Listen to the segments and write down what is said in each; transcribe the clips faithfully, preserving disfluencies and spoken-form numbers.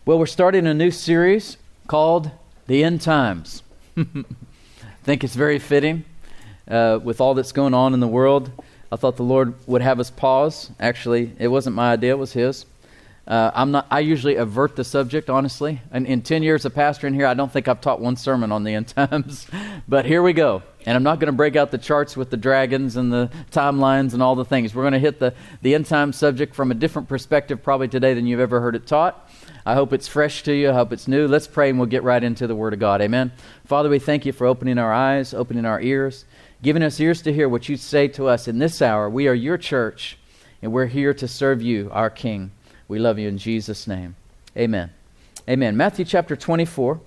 Well, we're starting a new series called The End Times. I think it's very fitting uh, with all that's going on in the world. I thought the Lord would have us pause. Actually, it wasn't my idea, it was His. Uh, I'm not. I usually avert the subject, honestly. And in ten years of pastoring here, I don't think I've taught one sermon on the end times. But here we go. And I'm not going to break out the charts with the dragons and the timelines and all the things. We're going to hit the, the end time subject from a different perspective probably today than you've ever heard it taught. I hope it's fresh to you. I hope it's new. Let's pray and we'll get right into the Word of God. Amen. Father, we thank you for opening our eyes, opening our ears, giving us ears to hear what you say to us in this hour. We are your church, and we're here to serve you, our King. We love you in Jesus' name. Amen. Amen. Matthew chapter twenty-four.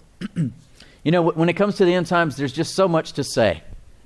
You know, when it comes to the end times, there's just so much to say.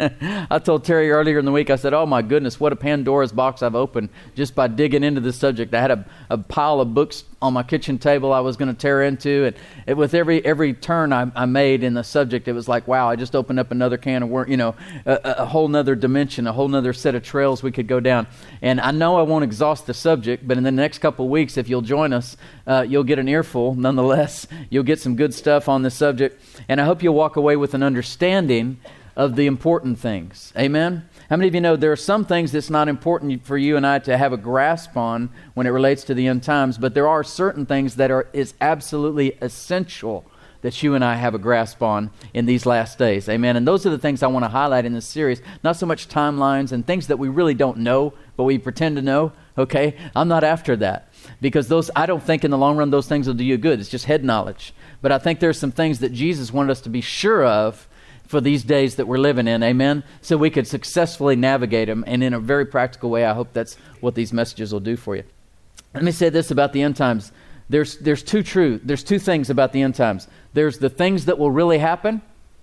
I told Terry earlier in the week, I said, oh my goodness, what a Pandora's box I've opened just by digging into this subject. I had a, a pile of books on my kitchen table I was going to tear into, and it, with every every turn I, I made in the subject, it was like, wow, I just opened up another can of worms, you know, a, a whole nother dimension, a whole nother set of trails we could go down. And I know I won't exhaust the subject, but in the next couple of weeks, if you'll join us, uh, you'll get an earful. Nonetheless, you'll get some good stuff on this subject, and I hope you'll walk away with an understanding of the important things. Amen? How many of you know there are some things that's not important for you and I to have a grasp on when it relates to the end times, but there are certain things that are is absolutely essential that you and I have a grasp on in these last days. Amen? And those are the things I want to highlight in this series. Not so much timelines and things that we really don't know, but we pretend to know. Okay? I'm not after that. Because those, I don't think in the long run those things will do you good. It's just head knowledge. But I think there's some things that Jesus wanted us to be sure of for these days that we're living in, amen? So we could successfully navigate them, and in a very practical way, I hope that's what these messages will do for you. Let me say this about the end times. There's there's two true, there's two things about the end times. There's the things that will really happen,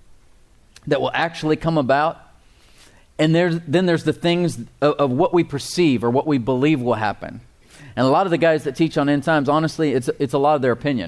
that will actually come about, and there's then there's the things of, of what we perceive or what we believe will happen. And a lot of the guys that teach on end times, honestly, it's it's a lot of their opinion.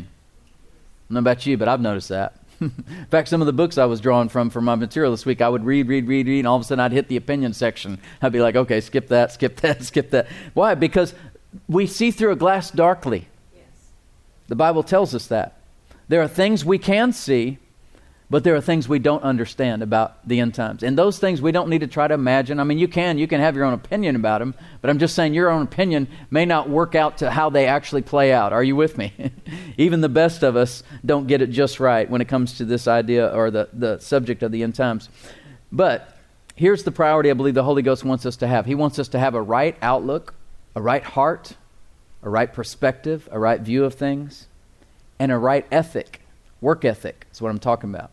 I don't know about you, but I've noticed that. In fact, some of the books I was drawing from for my material this week, I would read, read, read, read, and all of a sudden I'd hit the opinion section. I'd be like, okay, skip that, skip that, skip that. Why? Because we see through a glass darkly. Yes. The Bible tells us that. There are things we can see, but there are things we don't understand about the end times. And those things we don't need to try to imagine. I mean, you can, you can have your own opinion about them, but I'm just saying your own opinion may not work out to how they actually play out. Are you with me? Even the best of us don't get it just right when it comes to this idea or the, the subject of the end times. But here's the priority I believe the Holy Ghost wants us to have. He wants us to have a right outlook, a right heart, a right perspective, a right view of things, and a right ethic, work ethic is what I'm talking about.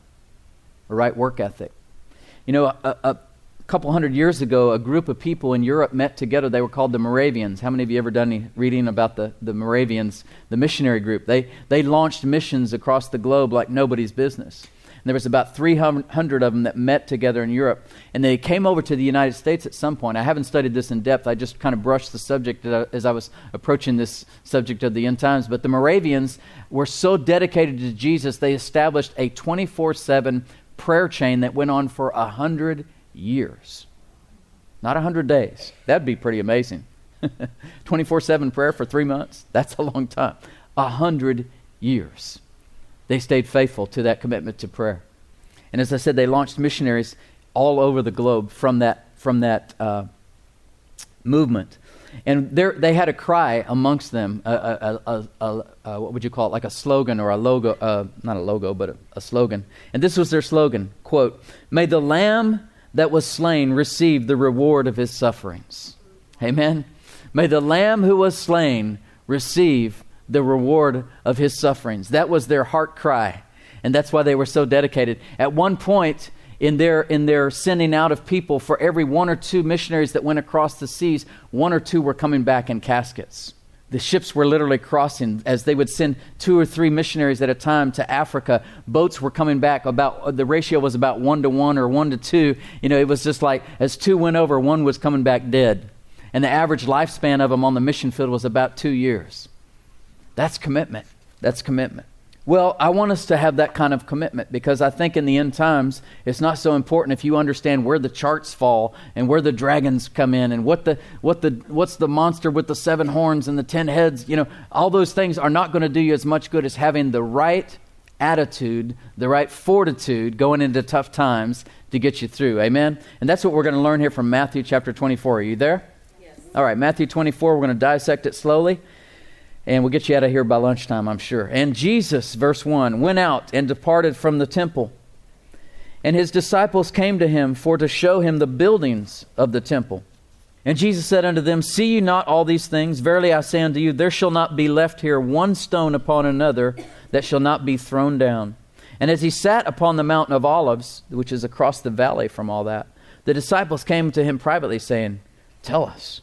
A right work ethic. You know, a, a couple hundred years ago, a group of people in Europe met together. They were called the Moravians. How many of you ever done any reading about the, the Moravians, the missionary group? They they launched missions across the globe like nobody's business. And there was about three hundred of them that met together in Europe. And they came over to the United States at some point. I haven't studied this in depth. I just kind of brushed the subject as I was approaching this subject of the end times. But the Moravians were so dedicated to Jesus, they established a twenty-four seven prayer chain that went on for a hundred years. Not a hundred days. That'd be pretty amazing. twenty-four seven prayer for three months. That's a long time. A hundred years. They stayed faithful to that commitment to prayer. And as I said, they launched missionaries all over the globe from that from that uh, movement. And there, they had a cry amongst them, a, a, a, a, a, what would you call it, like a slogan or a logo, uh, not a logo, but a, a slogan. And this was their slogan, quote, "May the Lamb that was slain receive the reward of his sufferings." Amen? May the Lamb who was slain receive the reward of his sufferings. That was their heart cry. And that's why they were so dedicated. At one point, In their in their sending out of people, for every one or two missionaries that went across the seas, one or two were coming back in caskets. The ships were literally crossing as they would send two or three missionaries at a time to Africa. Boats were coming back about, the ratio was about one to one or one to two. You know, it was just like as two went over, one was coming back dead. And the average lifespan of them on the mission field was about two years. That's commitment. That's commitment. Well, I want us to have that kind of commitment, because I think in the end times, it's not so important if you understand where the charts fall and where the dragons come in and what the what the what's the monster with the seven horns and the ten heads. You know, all those things are not going to do you as much good as having the right attitude, the right fortitude going into tough times to get you through. Amen? And that's what we're going to learn here from Matthew chapter twenty-four. Are you there? Yes. All right, Matthew twenty-four, we're going to dissect it slowly. And we'll get you out of here by lunchtime, I'm sure. And Jesus, verse one, went out and departed from the temple. And his disciples came to him for to show him the buildings of the temple. And Jesus said unto them, See ye not all these things? Verily I say unto you, there shall not be left here one stone upon another that shall not be thrown down. And as he sat upon the mountain of Olives, which is across the valley from all that, the disciples came to him privately, saying, Tell us,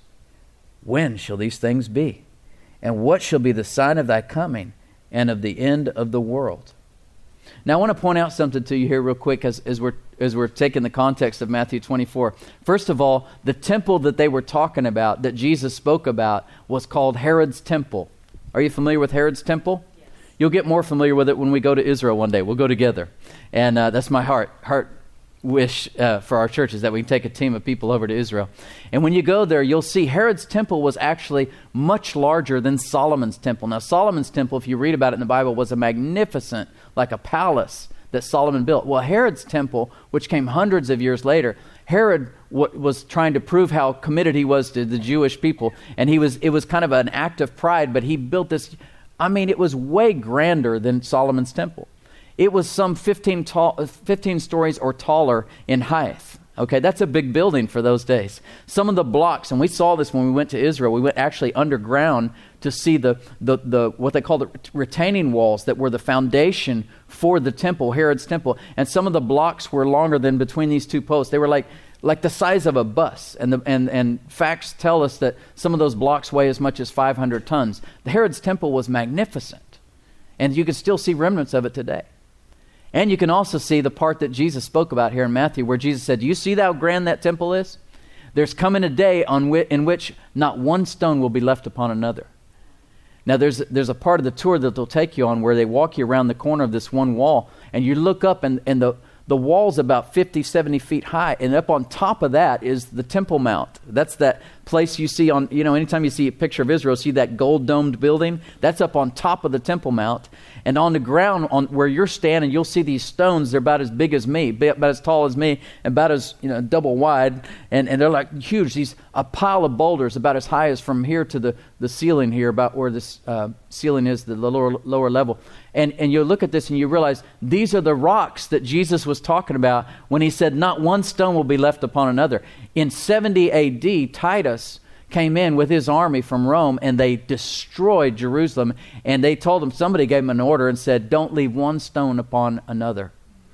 when shall these things be? And what shall be the sign of thy coming and of the end of the world? Now, I want to point out something to you here real quick as, as, we're, as we're taking the context of Matthew twenty-four. First of all, the temple that they were talking about, that Jesus spoke about, was called Herod's temple. Are you familiar with Herod's temple? Yes. You'll get more familiar with it when we go to Israel one day. We'll go together. And uh, that's my heart, heart wish uh, for our church, is that we can take a team of people over to Israel. And when you go there, you'll see Herod's temple was actually much larger than Solomon's temple. Now, Solomon's temple, if you read about it in the Bible, was a magnificent, like a palace that Solomon built. Well, Herod's temple, which came hundreds of years later, Herod w- was trying to prove how committed he was to the Jewish people. And he was it was kind of an act of pride, but he built this, I mean, it was way grander than Solomon's temple. It was some fifteen, tall, fifteen stories or taller in height. Okay, that's a big building for those days. Some of the blocks, and we saw this when we went to Israel, we went actually underground to see the, the, the what they call the retaining walls that were the foundation for the temple, Herod's temple. And some of the blocks were longer than between these two posts. They were like like the size of a bus. And, the, and, and facts tell us that some of those blocks weigh as much as five hundred tons. The Herod's temple was magnificent. And you can still see remnants of it today. And you can also see the part that Jesus spoke about here in Matthew, where Jesus said, Do you see how grand that temple is? There's coming a day on whi- in which not one stone will be left upon another. Now, there's, there's a part of the tour that they'll take you on where they walk you around the corner of this one wall, and you look up, and, and the, the wall's about fifty, seventy feet high, and up on top of that is the Temple Mount. That's that place you see on, you know, anytime you see a picture of Israel, see that gold-domed building? That's up on top of the Temple Mount. And on the ground on where you're standing, you'll see these stones. They're about as big as me, about as tall as me, and about as, you know, double wide. And, and they're like huge. These a pile of boulders about as high as from here to the, the ceiling here, about where this uh, ceiling is, the lower lower level. And and you look at this and you realize these are the rocks that Jesus was talking about when he said, not one stone will be left upon another. In seventy A D, Titus came in with his army from Rome, and they destroyed Jerusalem. And they told him, somebody gave him an order and said, don't leave one stone upon another.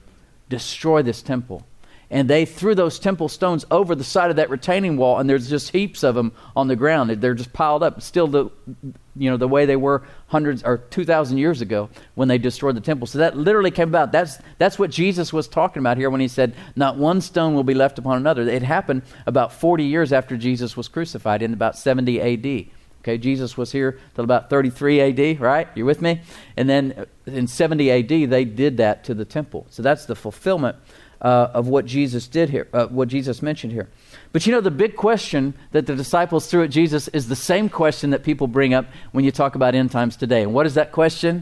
Destroy this temple. And they threw those temple stones over the side of that retaining wall, and there's just heaps of them on the ground. They're just piled up, still the, you know, the way they were hundreds or two thousand years ago when they destroyed the temple. So that literally came about. That's that's what Jesus was talking about here when he said, not one stone will be left upon another. It happened about forty years after Jesus was crucified in about seventy A D. Okay, Jesus was here till about thirty-three A D, right? You with me? And then in seventy A D, they did that to the temple. So that's the fulfillment Uh, of what Jesus did here, uh, what Jesus mentioned here. But you know, the big question that the disciples threw at Jesus is the same question that people bring up when you talk about end times today. And what is that question?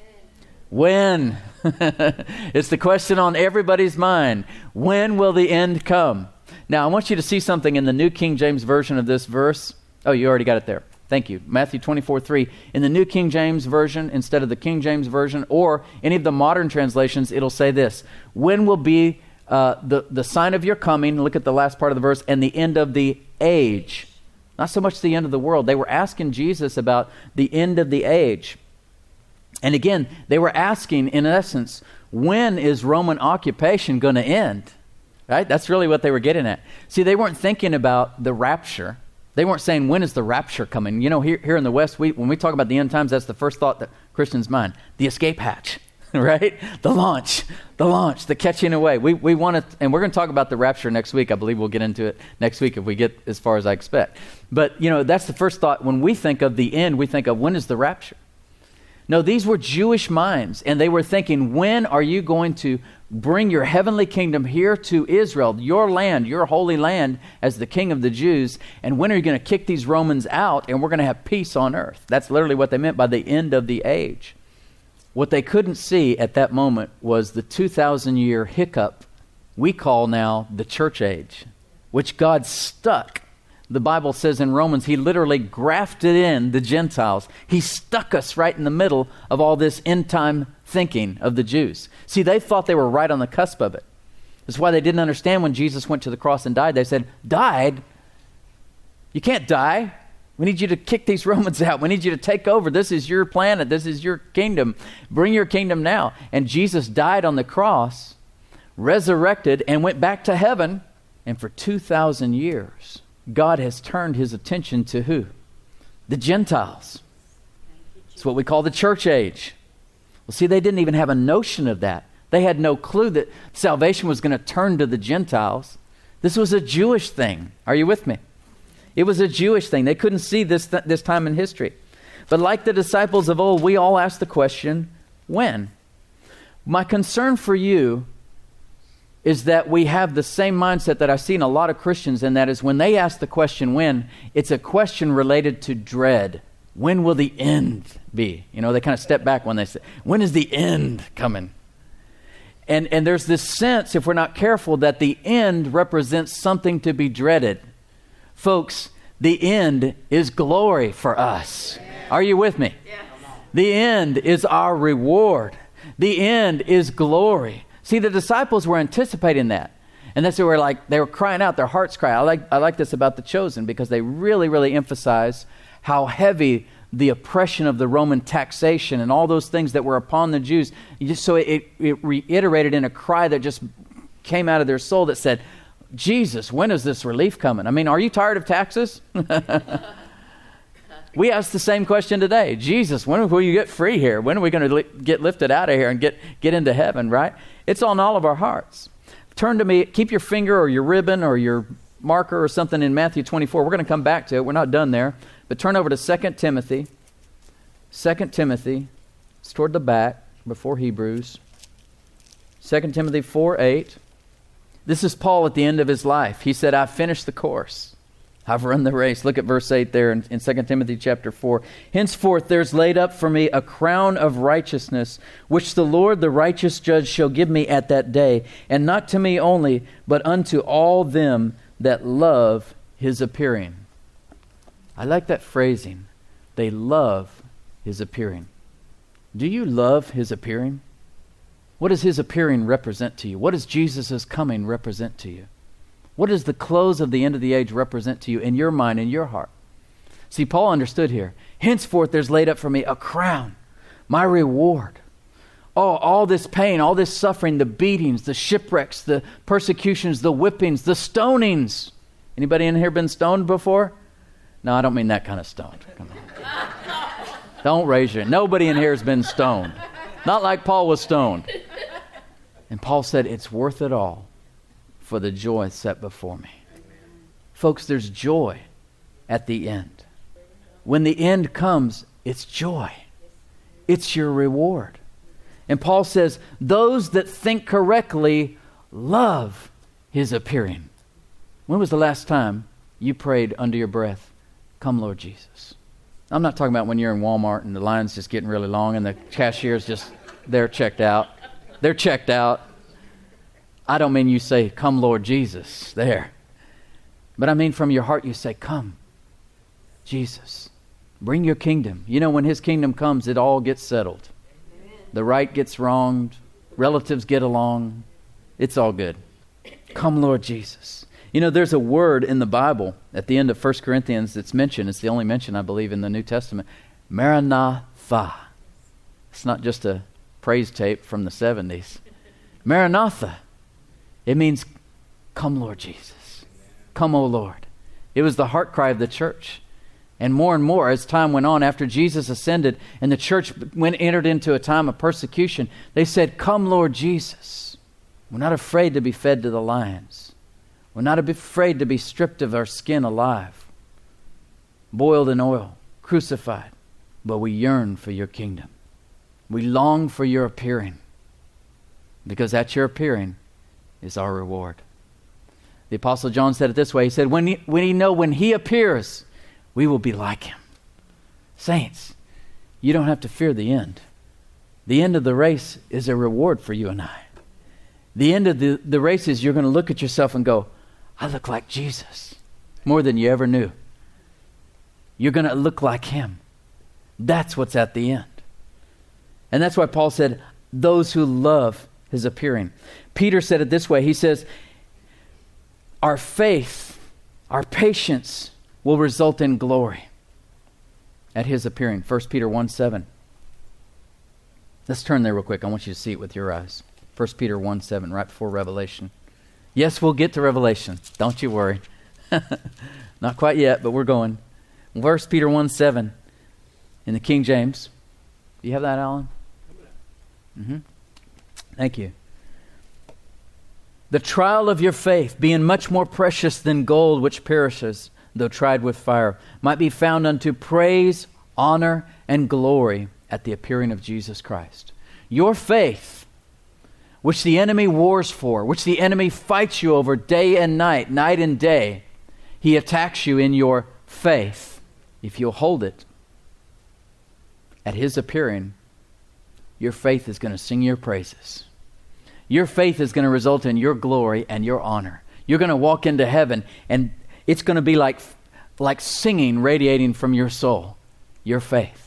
When? When? It's the question on everybody's mind. When will the end come? Now, I want you to see something in the New King James Version of this verse. Oh, you already got it there. Thank you. Matthew twenty-four three. In the New King James Version, instead of the King James Version or any of the modern translations, it'll say this: when will be uh, the, the sign of your coming, look at the last part of the verse, and the end of the age. Not so much the end of the world. They were asking Jesus about the end of the age. And again, they were asking, in essence, when is Roman occupation going to end? Right? That's really what they were getting at. See, they weren't thinking about the rapture. They weren't saying, when is the rapture coming? You know, here, here in the West, we, when we talk about the end times, that's the first thought that Christians mind. The escape hatch, right? The launch, the launch, the catching away. We we want to, and we're going to talk about the rapture next week. I believe we'll get into it next week if we get as far as I expect. But, you know, that's the first thought. When we think of the end, we think of, when is the rapture? No, these were Jewish minds, and they were thinking, when are you going to bring your heavenly kingdom here to Israel, your land, your holy land, as the king of the Jews, and when are you going to kick these Romans out and we're going to have peace on earth? That's literally what they meant by the end of the age. What they couldn't see at that moment was the two thousand year hiccup we call now the church age, which God stuck. The Bible says in Romans, he literally grafted in the Gentiles. He stuck us right in the middle of all this end time thinking of the Jews. See, they thought they were right on the cusp of it. That's why they didn't understand when Jesus went to the cross and died. They said, died? You can't die. We need you to kick these Romans out. We need you to take over. This is your planet. This is your kingdom. Bring your kingdom now. And Jesus died on the cross, resurrected, and went back to heaven. And for two thousand years, God has turned his attention to who? The Gentiles. It's what we call the church age. Well, see, they didn't even have a notion of that. They had no clue that salvation was going to turn to the Gentiles. This was a Jewish thing. Are you with me? It was a Jewish thing. They couldn't see this th- this time in history. But like the disciples of old, we all ask the question, when? My concern for you is that we have the same mindset that I see in a lot of Christians, and that is when they ask the question when, it's a question related to dread. When will the end be? You know, they kind of step back when they say, when is the end coming? And and there's this sense, if we're not careful, that the end represents something to be dreaded. Folks, the end is glory for us. Are you with me? The end is our reward. The end is glory. See, the disciples were anticipating that. And that's why we're like, they were crying out, their hearts cry. I like I like this about the chosen, because they really, really emphasize how heavy the oppression of the Roman taxation and all those things that were upon the Jews. Just, so it, it reiterated in a cry that just came out of their soul that said, Jesus, when is this relief coming? I mean, are you tired of taxes? We ask the same question today. Jesus, when will you get free here? When are we going to li- get lifted out of here and get, get into heaven, right? It's on all of our hearts. Turn to me, keep your finger or your ribbon or your marker or something in Matthew twenty-four. We're going to come back to it. We're not done there. But turn over to Second Timothy. Second Timothy. It's toward the back before Hebrews. Second Timothy four eight. This is Paul at the end of his life. He said, I've finished the course. I've run the race. Look at verse eight there in, in Second Timothy chapter four. Henceforth there's laid up for me a crown of righteousness, which the Lord, the righteous judge, shall give me at that day, and not to me only, but unto all them that love his appearing. I like that phrasing. They love his appearing. Do you love his appearing? What does his appearing represent to you? What does Jesus' coming represent to you? What does the close of the end of the age represent to you in your mind, in your heart? See, Paul understood here. Henceforth there's laid up for me a crown, my reward. Oh, all this pain, all this suffering, the beatings, the shipwrecks, the persecutions, the whippings, the stonings. Anybody in here been stoned before? No, I don't mean that kind of stoned. Come on. Don't raise your hand. Nobody in here has been stoned. Not like Paul was stoned. And Paul said, it's worth it all for the joy set before me. Folks, there's joy at the end. When the end comes, it's joy. It's your reward. And Paul says, those that think correctly love his appearing. When was the last time you prayed under your breath, come Lord Jesus? I'm not talking about when you're in Walmart and the line's just getting really long and the cashier's just, they're checked out. They're checked out. I don't mean you say, come Lord Jesus, there. But I mean from your heart you say, come, Jesus, bring your kingdom. You know, when his kingdom comes, it all gets settled. Amen. The right gets wronged. Relatives get along. It's all good. Come Lord Jesus. You know, there's a word in the Bible at the end of First Corinthians that's mentioned. It's the only mention, I believe, in the New Testament. Maranatha. It's not just a praise tape from the seventies. Maranatha. It means, come Lord Jesus. Come, O Lord. It was the heart cry of the church. And more and more as time went on, after Jesus ascended and the church went entered into a time of persecution, they said, come Lord Jesus. We're not afraid to be fed to the lions. We're not afraid to be stripped of our skin alive, boiled in oil, crucified, but we yearn for your kingdom. We long for your appearing, because at your appearing is our reward. The Apostle John said it this way. He said, when, he, when he know when he appears, we will be like him. Saints, you don't have to fear the end. The end of the race is a reward for you and I. The end of the, the race is you're going to look at yourself and go, I look like Jesus more than you ever knew. You're going to look like him. That's what's at the end. And that's why Paul said, those who love his appearing. Peter said it this way. He says, our faith, our patience will result in glory at his appearing. First Peter one seven. Let's turn there real quick. I want you to see it with your eyes. First Peter one seven, right before Revelation. Yes, we'll get to Revelation. Don't you worry. Not quite yet, but we're going. First Peter one seven in the King James. Do you have that, Alan? Mm-hmm. Thank you. The trial of your faith, being much more precious than gold which perishes, though tried with fire, might be found unto praise, honor, and glory at the appearing of Jesus Christ. Your faith, which the enemy wars for, which the enemy fights you over day and night, night and day, he attacks you in your faith. If you'll hold it, at his appearing, your faith is going to sing your praises. Your faith is going to result in your glory and your honor. You're going to walk into heaven, and it's going to be like, like singing radiating from your soul, your faith.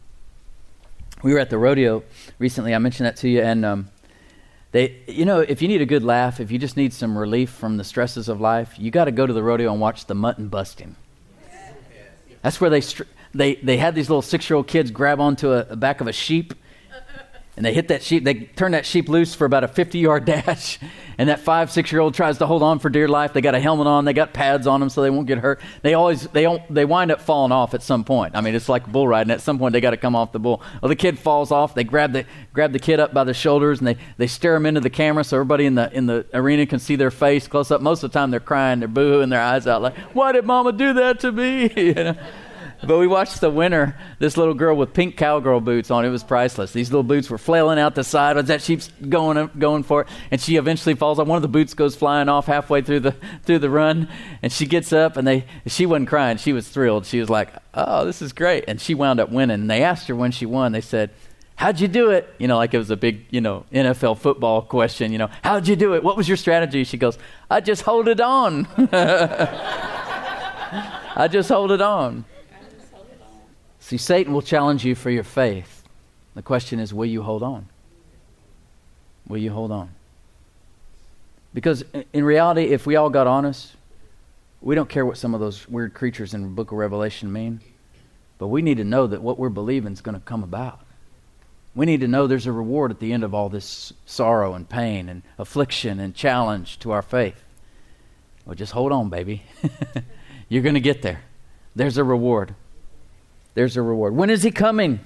We were at the rodeo recently. I mentioned that to you, and um, they, you know, if you need a good laugh, if you just need some relief from the stresses of life, you got to go to the rodeo and watch the mutton busting. That's where they str- they they had these little six-year-old kids grab onto a, a back of a sheep, and they hit that sheep. They turn that sheep loose for about a fifty-yard dash, and that five, six-year-old tries to hold on for dear life. They got a helmet on. They got pads on them so they won't get hurt. They always they don't, they wind up falling off at some point. I mean, it's like bull riding. At some point, they got to come off the bull. Well, the kid falls off. They grab the grab the kid up by the shoulders, and they, they stare him into the camera so everybody in the in the arena can see their face close up. Most of the time, they're crying. They're boo-hooing their eyes out like, "Why did Mama do that to me?" You know? But we watched the winner, this little girl with pink cowgirl boots on. It was priceless. These little boots were flailing out the side as that sheep's going going for it, and she eventually falls off. One of the boots goes flying off halfway through the through the run, and she gets up, and they she wasn't crying. She was thrilled. She was like, "Oh, this is great!" And she wound up winning. And they asked her when she won. They said, "How'd you do it?" You know, like it was a big, you know, N F L football question. You know, "How'd you do it? What was your strategy?" She goes, "I just hold it on." I just hold it on. See, Satan will challenge you for your faith. The question is, will you hold on? Will you hold on? Because in reality, if we all got honest, we don't care what some of those weird creatures in the book of Revelation mean. But we need to know that what we're believing is going to come about. We need to know there's a reward at the end of all this sorrow and pain and affliction and challenge to our faith. Well, just hold on, baby. You're going to get there. There's a reward. There's a reward. When is he coming?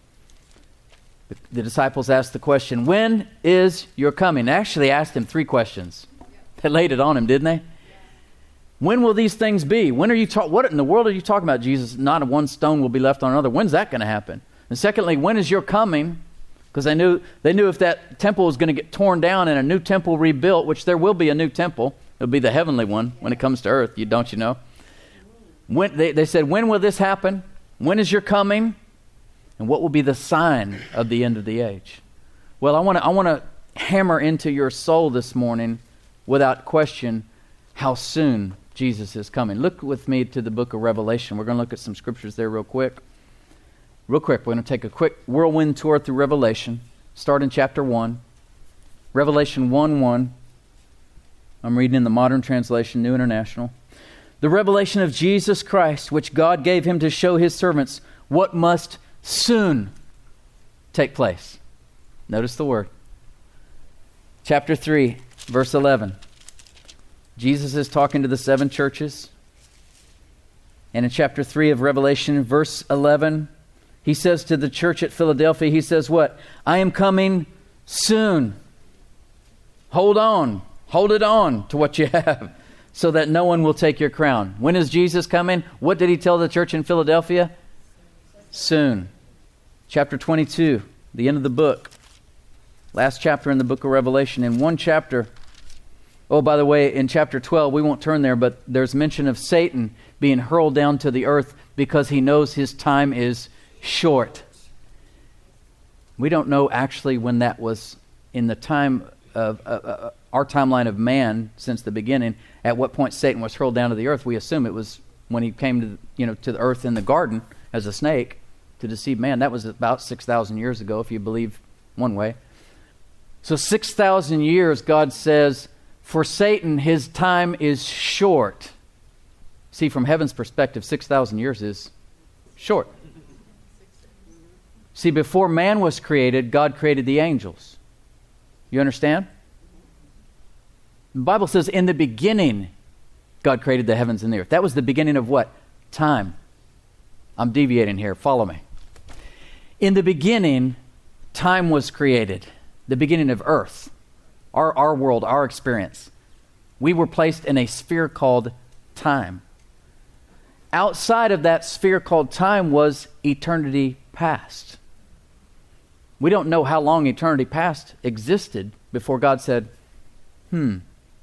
The, the disciples asked the question, when is your coming? They actually asked him three questions. They laid it on him, didn't they? When will these things be? When are you ta- What in the world are you talking about, Jesus? Not one stone will be left on another. When's that going to happen? And secondly, when is your coming? Because they knew they knew if that temple was going to get torn down and a new temple rebuilt, which there will be a new temple. It'll be the heavenly one when it comes to earth. You don't you know? When they, they said, when will this happen? When is your coming? And what will be the sign of the end of the age? Well, I want to I want to hammer into your soul this morning, without question, how soon Jesus is coming. Look with me to the book of Revelation. We're going to look at some scriptures there real quick. Real quick, we're going to take a quick whirlwind tour through Revelation. Start in chapter one. Revelation one one. I'm reading in the Modern Translation, New International. The revelation of Jesus Christ, which God gave him to show his servants what must soon take place. Notice the word. Chapter three, verse eleven. Jesus is talking to the seven churches. And in chapter three of Revelation, verse eleven, he says to the church at Philadelphia, he says what? I am coming soon. Hold on. Hold it on to what you have, so that no one will take your crown. When is Jesus coming? What did he tell the church in Philadelphia? Soon. Chapter twenty-two, the end of the book. Last chapter in the book of Revelation. In one chapter, oh, by the way, in chapter twelve, we won't turn there, but there's mention of Satan being hurled down to the earth because he knows his time is short. We don't know actually when that was in the time of uh, uh, our timeline of man since the beginning. At what point Satan was hurled down to the earth? We assume it was when he came to, you know, to the earth in the garden as a snake to deceive man. That was about six thousand years ago, if you believe one way. So six thousand years, God says, for Satan, his time is short. See, from heaven's perspective, six thousand years is short. See, before man was created, God created the angels. You understand? The Bible says, in the beginning, God created the heavens and the earth. That was the beginning of what? Time. I'm deviating here. Follow me. In the beginning, time was created. The beginning of earth. Our, our world, our experience. We were placed in a sphere called time. Outside of that sphere called time was eternity past. We don't know how long eternity past existed before God said, hmm,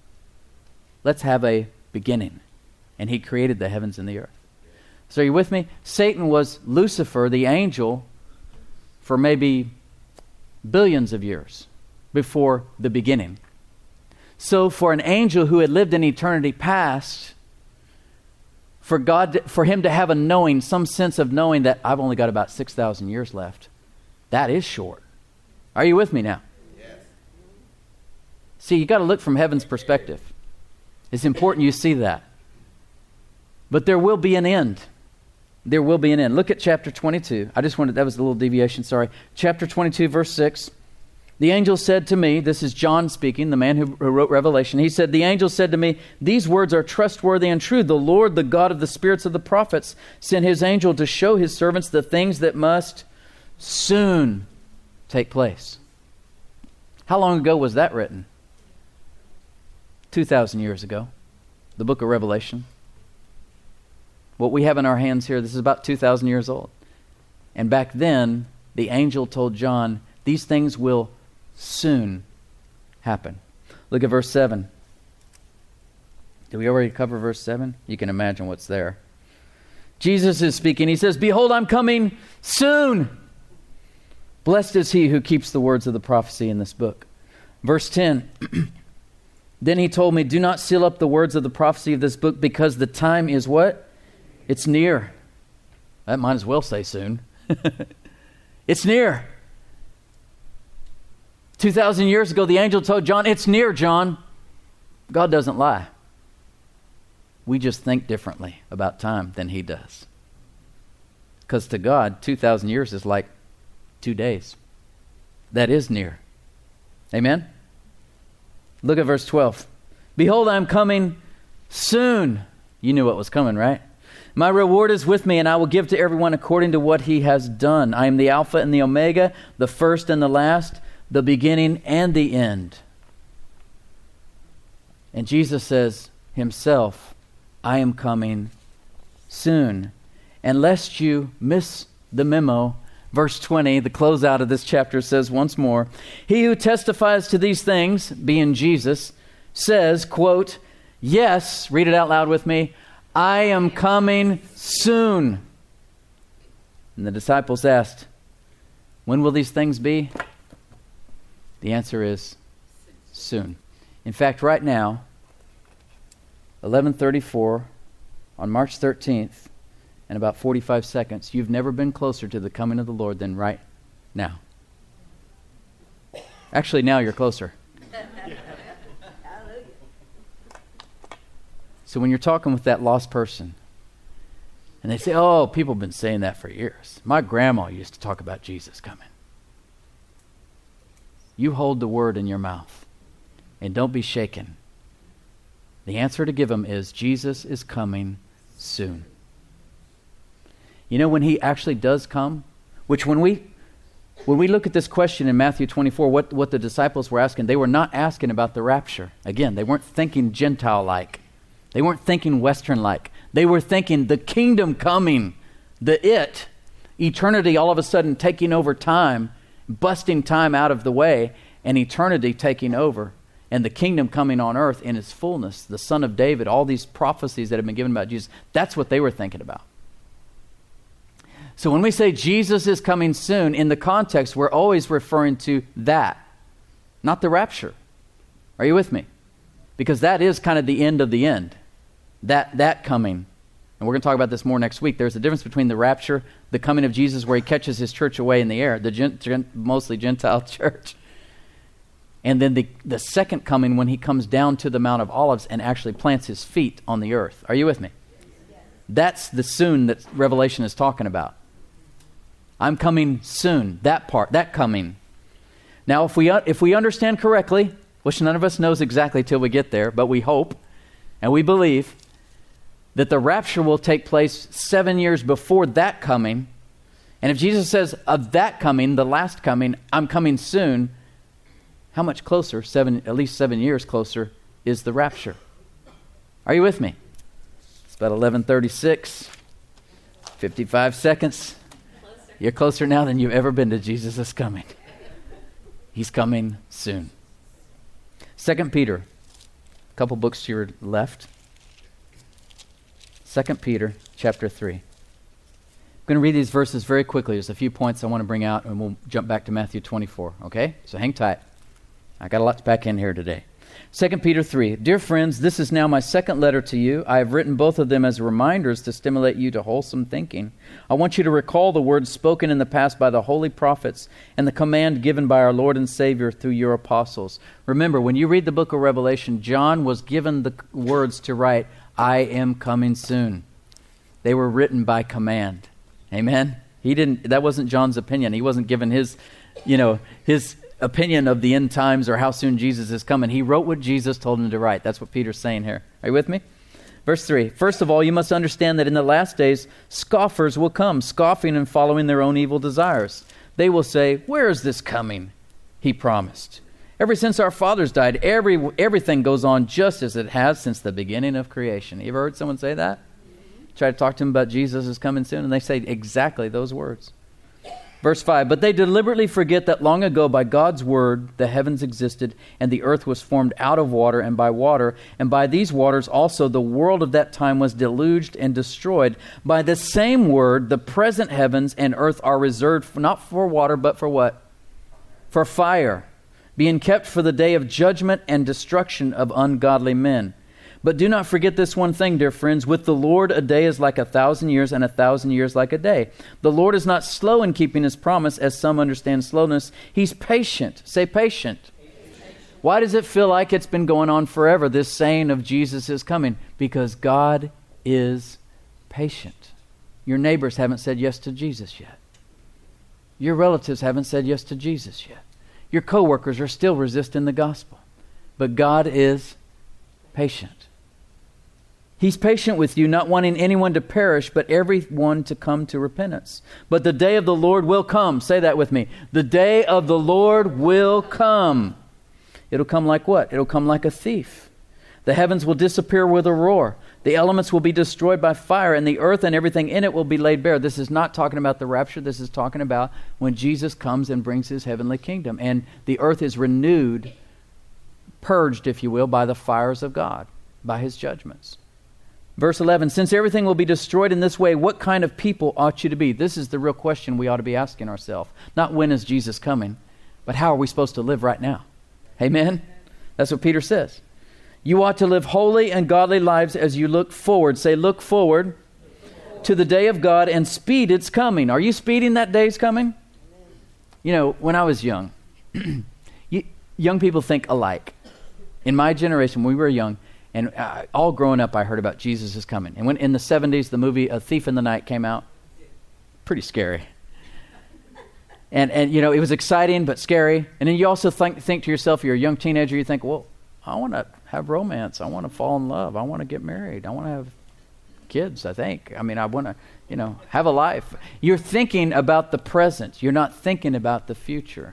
let's have a beginning. And he created the heavens and the earth. So are you with me? Satan was Lucifer, the angel, for maybe billions of years before the beginning. So for an angel who had lived in eternity past, for God, for him to have a knowing, some sense of knowing that I've only got about six thousand years left, that is short. Are you with me now? Yes. See, you got to look from heaven's perspective. It's important you see that. But there will be an end. There will be an end. Look at chapter twenty-two. I just wanted, that was a little deviation, sorry. Chapter twenty-two, verse six. The angel said to me, this is John speaking, the man who, who wrote Revelation. He said, the angel said to me, these words are trustworthy and true. The Lord, the God of the spirits of the prophets, sent his angel to show his servants the things that must soon take place. How long ago was that written? two thousand years ago. The book of Revelation. What we have in our hands here, this is about two thousand years old. And back then, the angel told John, these things will soon happen. Look at verse seven. Did we already cover verse seven? You can imagine what's there. Jesus is speaking. He says, behold, I'm coming soon. Blessed is he who keeps the words of the prophecy in this book. Verse ten. Then he told me, do not seal up the words of the prophecy of this book, because the time is what? It's near. That might as well say soon. It's near. two thousand years ago, the angel told John, it's near, John. God doesn't lie. We just think differently about time than he does. Because to God, two thousand years is like two days. That is near. Amen? Look at verse twelve. Behold, I am coming soon. You knew what was coming, right? My reward is with me, and I will give to everyone according to what he has done. I am the Alpha and the Omega, the first and the last, the beginning and the end. And Jesus says himself, I am coming soon. And lest you miss the memo, verse twenty, the closeout of this chapter says once more, he who testifies to these things, being Jesus, says, quote, yes, read it out loud with me, I am coming soon. And the disciples asked, when will these things be? The answer is soon. In fact, right now, eleven thirty-four on March thirteenth, in about forty-five seconds, you've never been closer to the coming of the Lord than right now. Actually, now you're closer. So when you're talking with that lost person, and they say, oh, people have been saying that for years. My grandma used to talk about Jesus coming. You hold the word in your mouth, and don't be shaken. The answer to give them is, Jesus is coming soon. You know when he actually does come? Which when we when we look at this question in Matthew twenty-four, what, what the disciples were asking, they were not asking about the rapture. Again, they weren't thinking Gentile-like. They weren't thinking Western-like. They were thinking the kingdom coming, the it, eternity all of a sudden taking over time busting time out of the way and eternity taking over and the kingdom coming on earth in its fullness, the Son of David, all these prophecies that have been given about Jesus, that's what they were thinking about. So when we say Jesus is coming soon, in the context, we're always referring to that, not the rapture. Are you with me? Because that is kind of the end of the end. That that coming. And we're going to talk about this more next week. There's a difference between the rapture, the coming of Jesus where he catches his church away in the air, the gen, gen, mostly Gentile church, and then the, the second coming when he comes down to the Mount of Olives and actually plants his feet on the earth. Are you with me? Yes. That's the soon that Revelation is talking about. I'm coming soon. That part, that coming. Now, if we if we understand correctly, which none of us knows exactly till we get there, but we hope and we believe that the rapture will take place seven years before that coming. And if Jesus says of that coming, the last coming, I'm coming soon, how much closer, seven, at least seven years closer, is the rapture? Are you with me? It's about eleven thirty-six, fifty-five seconds. Closer. You're closer now than you've ever been to Jesus is coming. He's coming soon. Second Peter, a couple books to your left. Second Peter chapter three. I'm going to read these verses very quickly. There's a few points I want to bring out, and we'll jump back to Matthew twenty-four, okay? So hang tight. I got a lot to pack in here today. Second Peter three. Dear friends, this is now my second letter to you. I have written both of them as reminders to stimulate you to wholesome thinking. I want you to recall the words spoken in the past by the holy prophets and the command given by our Lord and Savior through your apostles. Remember, when you read the book of Revelation, John was given the words to write, I am coming soon. They were written by command. Amen? He didn't, that wasn't John's opinion. He wasn't given his, you know, his opinion of the end times or how soon Jesus is coming. He wrote what Jesus told him to write. That's what Peter's saying here. Are you with me? Verse three. First of all, you must understand that in the last days, scoffers will come, scoffing and following their own evil desires. They will say, where is this coming? He promised. Ever since our fathers died, every everything goes on just as it has since the beginning of creation. You ever heard someone say that? Try to talk to them about Jesus is coming soon, and they say exactly those words. Verse five, but they deliberately forget that long ago by God's word the heavens existed, and the earth was formed out of water and by water, and by these waters also the world of that time was deluged and destroyed. By the same word, the present heavens and earth are reserved for, not for water, but for what? For fire, being kept for the day of judgment and destruction of ungodly men. But do not forget this one thing, dear friends. With the Lord, a day is like a thousand years, and a thousand years like a day. The Lord is not slow in keeping his promise, as some understand slowness. He's patient. Say patient. Patient. Why does it feel like it's been going on forever, this saying of Jesus is coming? Because God is patient. Your neighbors haven't said yes to Jesus yet. Your relatives haven't said yes to Jesus yet. Your coworkers are still resisting the gospel. But God is patient. He's patient with you, not wanting anyone to perish, but everyone to come to repentance. But the day of the Lord will come. Say that with me. The day of the Lord will come. It'll come like what? It'll come like a thief. The heavens will disappear with a roar. The elements will be destroyed by fire, and the earth and everything in it will be laid bare. This is not talking about the rapture. This is talking about when Jesus comes and brings his heavenly kingdom. And the earth is renewed, purged, if you will, by the fires of God, by his judgments. Verse eleven, since everything will be destroyed in this way, what kind of people ought you to be? This is the real question we ought to be asking ourselves. Not when is Jesus coming, but how are we supposed to live right now? Amen? That's what Peter says. You ought to live holy and godly lives as you look forward. Say, look forward to the day of God and speed its coming. Are you speeding that day's coming? You know, when I was young, you, young people think alike. In my generation, when we were young, and uh, all growing up, I heard about Jesus is coming. And when in the seventies, the movie A Thief in the Night came out. Pretty scary. And, and you know, it was exciting but scary. And then you also think, think to yourself, you're a young teenager, you think, well, I want to have romance. I want to fall in love. I want to get married. I want to have kids, I think. I mean, I want to, you know, have a life. You're thinking about the present. You're not thinking about the future.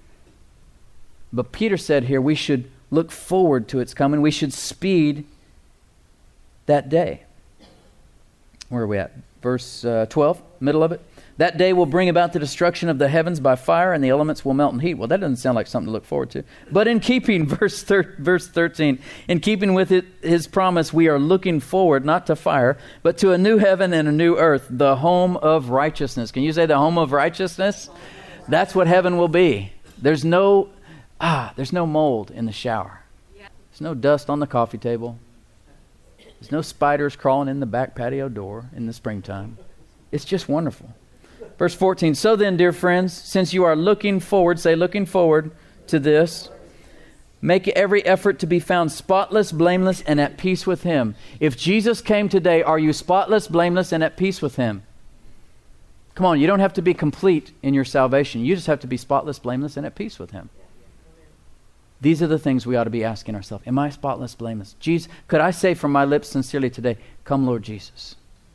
But Peter said here, we should look forward to its coming. We should speed that day. Where are we at? Verse uh, twelve, middle of it. That day will bring about the destruction of the heavens by fire, and the elements will melt in heat. Well, that doesn't sound like something to look forward to. But in keeping, verse thir- verse thirteen, in keeping with it, his promise, we are looking forward not to fire, but to a new heaven and a new earth, the home of righteousness. Can you say the home of righteousness? That's what heaven will be. There's no, ah, there's no mold in the shower. There's no dust on the coffee table. There's no spiders crawling in the back patio door in the springtime. It's just wonderful. Verse fourteen, so then, dear friends, since you are looking forward, say looking forward to this, make every effort to be found spotless, blameless, and at peace with Him. If Jesus came today, are you spotless, blameless, and at peace with Him? Come on, you don't have to be complete in your salvation. You just have to be spotless, blameless, and at peace with Him. These are the things we ought to be asking ourselves. Am I spotless, blameless? Jesus, could I say from my lips sincerely today, come Lord Jesus.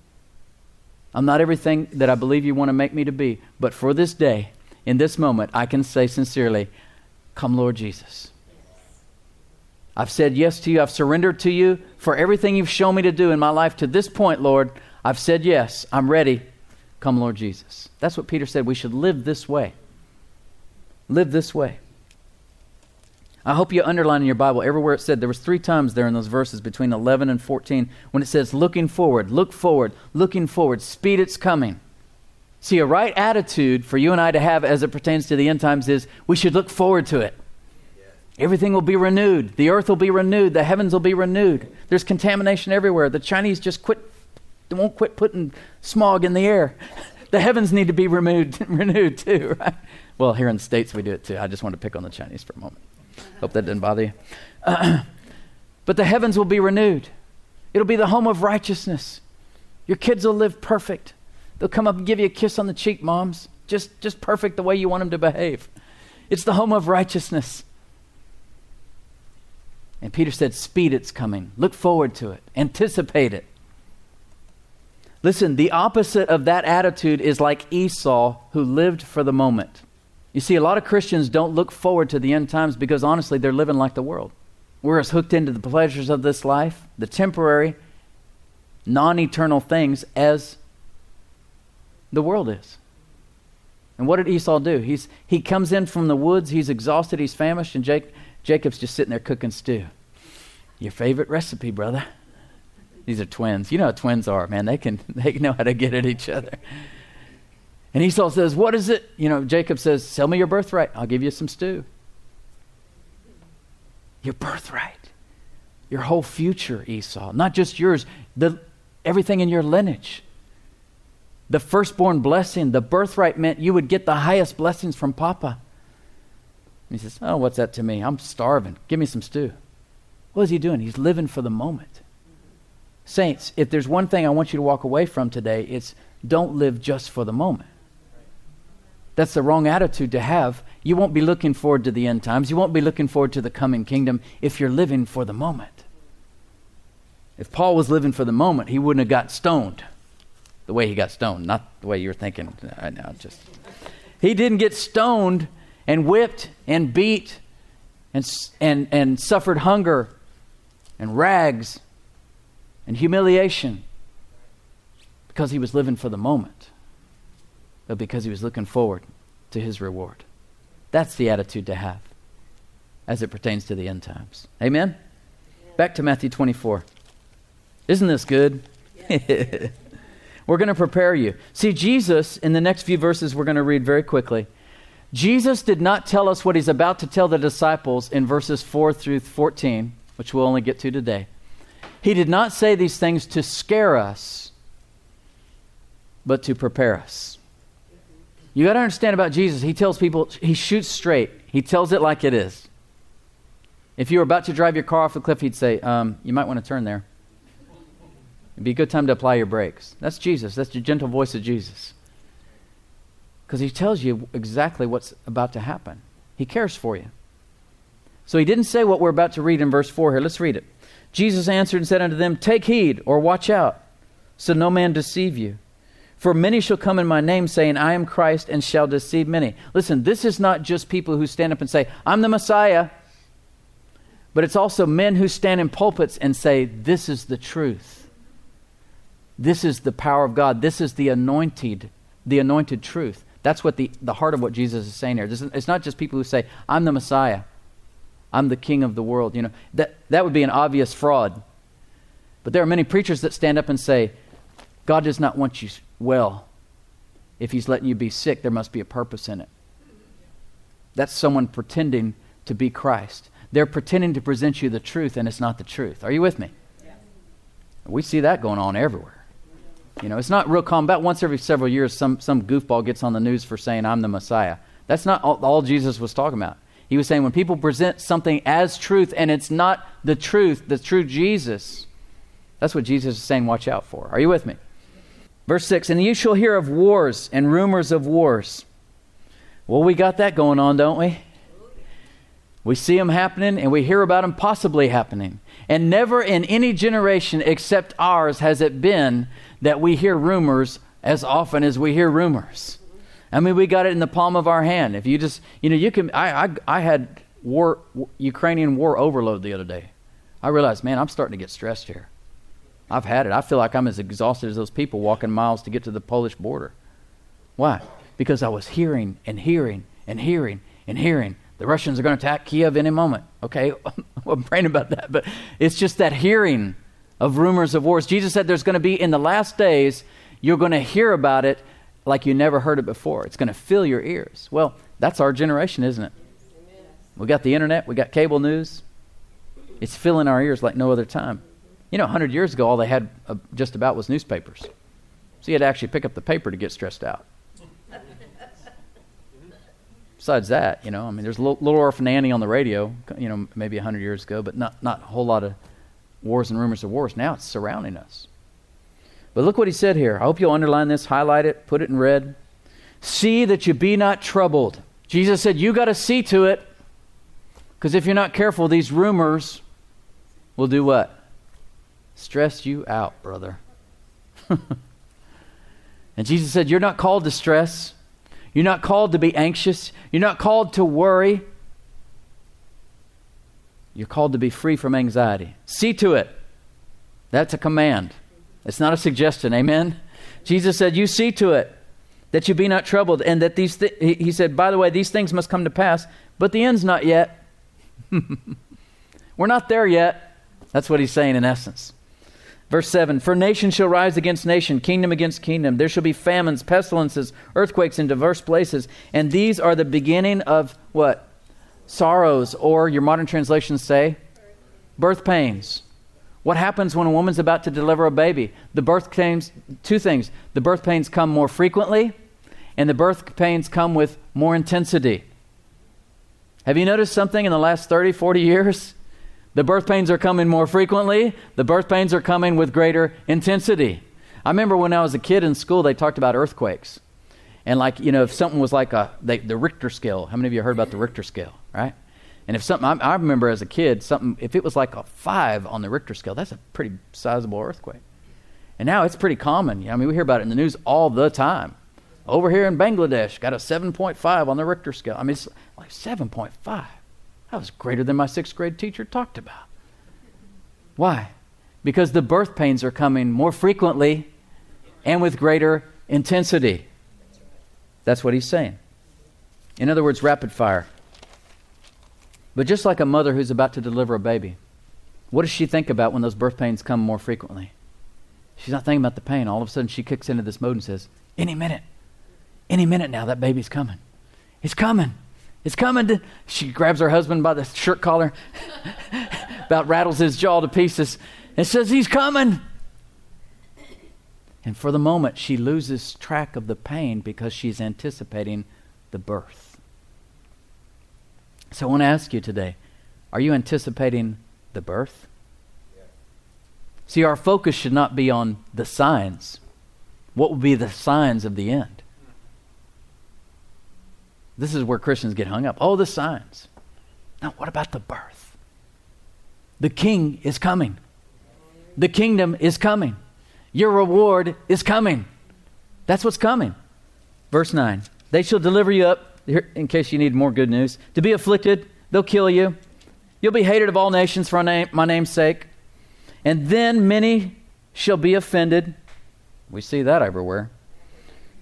I'm not everything that I believe you want to make me to be, but for this day, in this moment, I can say sincerely, come Lord Jesus. I've said yes to you. I've surrendered to you for everything you've shown me to do in my life to this point, Lord. I've said yes. I'm ready. Come Lord Jesus. That's what Peter said. We should live this way. Live this way. I hope you underline in your Bible everywhere it said. There was three times there in those verses between eleven and fourteen when it says looking forward, look forward, looking forward, speed it's coming. See, a right attitude for you and I to have as it pertains to the end times is we should look forward to it. Everything will be renewed. The earth will be renewed. The heavens will be renewed. There's contamination everywhere. The Chinese just quit, they won't quit putting smog in the air. The heavens need to be renewed, renewed too, right? Well, here in the States we do it too. I just want to pick on the Chinese for a moment. Hope that didn't bother you. Uh, but the heavens will be renewed. It'll be the home of righteousness. Your kids will live perfect. They'll come up and give you a kiss on the cheek, moms. Just, just perfect the way you want them to behave. It's the home of righteousness. And Peter said, speed it's coming. Look forward to it. Anticipate it. Listen, the opposite of that attitude is like Esau, who lived for the moment. You see, a lot of Christians don't look forward to the end times because honestly, they're living like the world. We're as hooked into the pleasures of this life, the temporary, non-eternal things as the world is. And what did Esau do? He's He comes in from the woods, he's exhausted, he's famished, and Jake, Jacob's just sitting there cooking stew. Your favorite recipe, brother. These are twins. You know how twins are, man. They can they know how to get at each other. And Esau says, what is it? You know, Jacob says, sell me your birthright. I'll give you some stew. Your birthright. Your whole future, Esau. Not just yours. The, everything in your lineage. The firstborn blessing, the birthright meant you would get the highest blessings from Papa. And he says, oh, what's that to me? I'm starving. Give me some stew. What is he doing? He's living for the moment. Saints, if there's one thing I want you to walk away from today, it's don't live just for the moment. That's the wrong attitude to have. You won't be looking forward to the end times. You won't be looking forward to the coming kingdom if you're living for the moment. If Paul was living for the moment, he wouldn't have got stoned the way he got stoned. Not the way you're thinking right now. Just he didn't get stoned and whipped and beat and and and suffered hunger and rags and humiliation because he was living for the moment, but because he was looking forward to his reward. That's the attitude to have as it pertains to the end times. Amen? Yeah. Back to Matthew twenty-four. Isn't this good? Yeah. We're going to prepare you. See, Jesus, in the next few verses we're going to read very quickly, Jesus did not tell us what he's about to tell the disciples in verses four through fourteen, which we'll only get to today. He did not say these things to scare us, but to prepare us. You got to understand about Jesus. He tells people, he shoots straight. He tells it like it is. If you were about to drive your car off the cliff, he'd say, um, you might want to turn there. It'd be a good time to apply your brakes. That's Jesus. That's the gentle voice of Jesus. Because he tells you exactly what's about to happen. He cares for you. So he didn't say what we're about to read in verse four here. Let's read it. Jesus answered and said unto them, take heed, or watch out, so no man deceive you. For many shall come in my name, saying, I am Christ, and shall deceive many. Listen, this is not just people who stand up and say, I'm the Messiah. But it's also men who stand in pulpits and say, this is the truth. This is the power of God. This is the anointed the anointed truth. That's what the, the heart of what Jesus is saying here. This is, it's not just people who say, I'm the Messiah. I'm the king of the world. You know, that, that would be an obvious fraud. But there are many preachers that stand up and say, God does not want you well. If he's letting you be sick, there must be a purpose in it. That's someone pretending to be Christ. They're pretending to present you the truth, and it's not the truth. Are you with me? Yeah. We see that going on everywhere. You know, it's not real common. About once every several years, some, some goofball gets on the news for saying, I'm the Messiah. That's not all, all Jesus was talking about. He was saying when people present something as truth, and it's not the truth, the true Jesus, that's what Jesus is saying, watch out for. Are you with me? Verse six, and you shall hear of wars and rumors of wars. Well, we got that going on, don't we? We see them happening, and we hear about them possibly happening. And never in any generation except ours has it been that we hear rumors as often as we hear rumors. I mean, we got it in the palm of our hand. If you just, you know, you can, I, I, I had war, Ukrainian war overload the other day. I realized, man, I'm starting to get stressed here. I've had it. I feel like I'm as exhausted as those people walking miles to get to the Polish border. Why? Because I was hearing and hearing and hearing and hearing. The Russians are going to attack Kiev any moment. Okay, I'm praying about that. But it's just that hearing of rumors of wars. Jesus said there's going to be, in the last days, you're going to hear about it like you never heard it before. It's going to fill your ears. Well, that's our generation, isn't it? Amen. We got the internet. We got cable news. It's filling our ears like no other time. You know, one hundred years ago, all they had uh, just about was newspapers. So you had to actually pick up the paper to get stressed out. Besides that, you know, I mean, there's a little, little Orphan Annie on the radio, you know, maybe one hundred years ago, but not, not a whole lot of wars and rumors of wars. Now it's surrounding us. But look what he said here. I hope you'll underline this, highlight it, put it in red. See that you be not troubled. Jesus said, you got to see to it, because if you're not careful, these rumors will do what? Stress you out, brother. And Jesus said, you're not called to stress. You're not called to be anxious. You're not called to worry. You're called to be free from anxiety. See to it. That's a command. It's not a suggestion. Amen? Jesus said, you see to it that you be not troubled, and that these th- he, he said, by the way, these things must come to pass, but the end's not yet. We're not there yet. That's what he's saying in essence. Verse seven, for nation shall rise against nation, kingdom against kingdom. There shall be famines, pestilences, earthquakes in diverse places. And these are the beginning of what? Sorrows, or your modern translations say, birth pains. What happens when a woman's about to deliver a baby? The birth pains, two things. The birth pains come more frequently, and the birth pains come with more intensity. Have you noticed something in the last thirty, forty years? The birth pains are coming more frequently. The birth pains are coming with greater intensity. I remember when I was a kid in school, they talked about earthquakes. And like, you know, if something was like a they, the Richter scale. How many of you heard about the Richter scale, right? And if something, I, I remember as a kid, something, if it was like a five on the Richter scale, that's a pretty sizable earthquake. And now it's pretty common. I mean, we hear about it in the news all the time. Over here in Bangladesh, got a seven point five on the Richter scale. I mean, it's like seven point five. That was greater than my sixth grade teacher talked about. Why? Because the birth pains are coming more frequently and with greater intensity. That's what he's saying. In other words, rapid fire. But just like a mother who's about to deliver a baby, what does she think about when those birth pains come more frequently? She's not thinking about the pain. All of a sudden she kicks into this mode and says, any minute, any minute now that baby's coming. It's coming. It's coming. To, she grabs her husband by the shirt collar, about rattles his jaw to pieces, and says, he's coming. And for the moment, she loses track of the pain because she's anticipating the birth. So I want to ask you today, are you anticipating the birth? Yeah. See, our focus should not be on the signs. What will be the signs of the end? This is where Christians get hung up. Oh, the signs. Now, what about the birth? The king is coming. The kingdom is coming. Your reward is coming. That's what's coming. Verse nine. They shall deliver you up, here, in case you need more good news, to be afflicted. They'll kill you. You'll be hated of all nations for my, name, my name's sake. And then many shall be offended. We see that everywhere.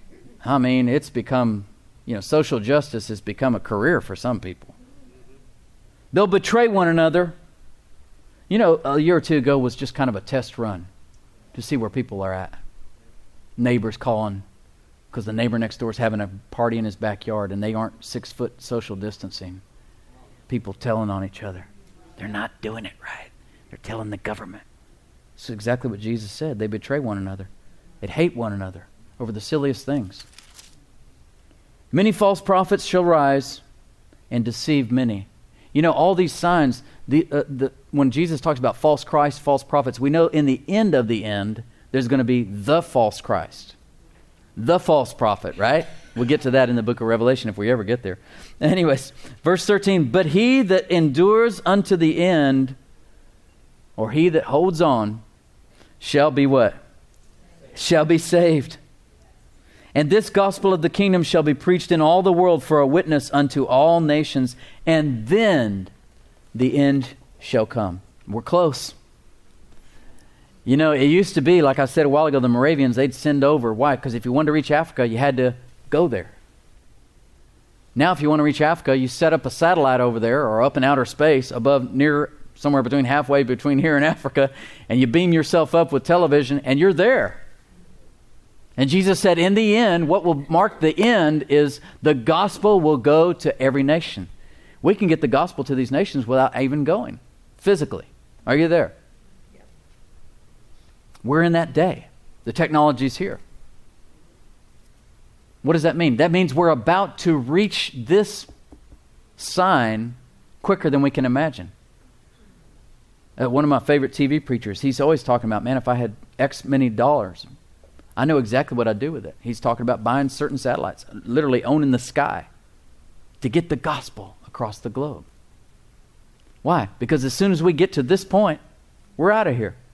I mean, it's become, you know, social justice has become a career for some people. They'll betray one another. You know, a year or two ago was just kind of a test run to see where people are at. Neighbors calling because the neighbor next door is having a party in his backyard and they aren't six foot social distancing. People telling on each other. They're not doing it right. They're telling the government. It's exactly what Jesus said. They betray one another. They hate one another over the silliest things. Many false prophets shall rise and deceive many. You know, all these signs, the, uh, the, when Jesus talks about false Christ, false prophets, we know in the end of the end, there's going to be the false Christ, the false prophet, right? We'll get to that in the book of Revelation if we ever get there. Anyways, verse thirteen, but he that endures unto the end, or he that holds on, shall be what? Shall be saved. And this gospel of the kingdom shall be preached in all the world for a witness unto all nations, and then the end shall come. We're close. You know, it used to be, like I said a while ago, the Moravians, they'd send over. Why? Because if you wanted to reach Africa, you had to go there. Now, if you want to reach Africa, you set up a satellite over there or up in outer space above, near, somewhere between halfway between here and Africa, and you beam yourself up with television, and you're there. And Jesus said, in the end, what will mark the end is the gospel will go to every nation. We can get the gospel to these nations without even going physically. Are you there? Yeah. We're in that day. The technology's here. What does that mean? That means we're about to reach this sign quicker than we can imagine. Uh, one of my favorite T V preachers, he's always talking about, man, if I had X many dollars, I know exactly what I'd do with it. He's talking about buying certain satellites, literally owning the sky to get the gospel across the globe. Why? Because as soon as we get to this point, we're out of here.